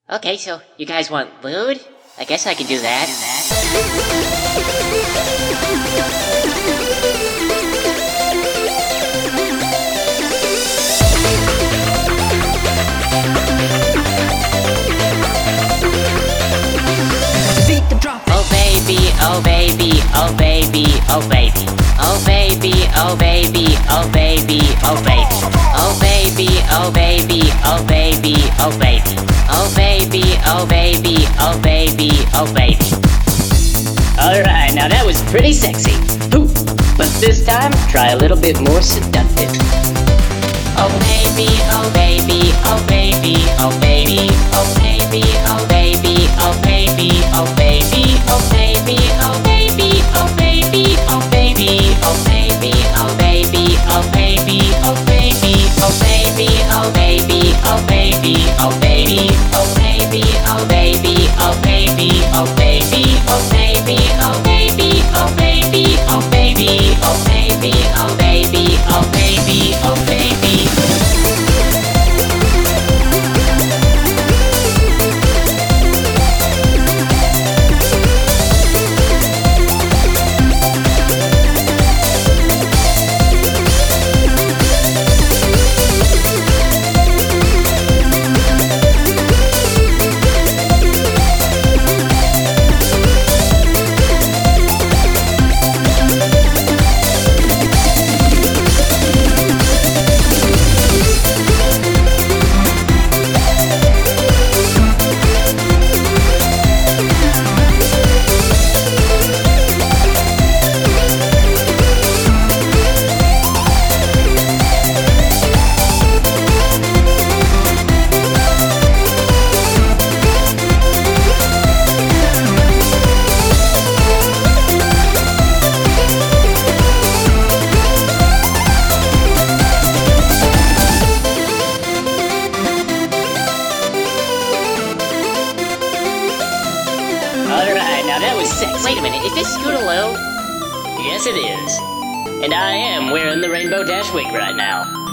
Okay, so you guys want lewd? I guess I can do that. Beat the drum. Oh baby, oh baby, oh baby, oh baby. Oh baby, oh baby, oh baby, oh baby. Oh baby, oh baby, oh baby, oh baby. Oh baby, oh baby, oh baby, oh baby. Alright, now that was pretty sexy. Ooh, but this time, try a little bit more seductive. Oh baby, oh baby, oh baby, oh baby. Oh baby, oh baby, oh baby, oh baby. Oh baby, oh baby, oh baby, oh baby. Oh baby, oh baby, oh baby, oh baby. Oh baby, oh baby, oh baby, oh baby. Oh baby, oh baby, oh baby, oh baby. Oh baby, oh baby, oh baby, oh baby. Oh baby, oh baby, oh baby, oh baby. Alright, now that was sexy. Wait a minute, is this Scootaloo? Yes, it is. And I am wearing the Rainbow Dash wig right now.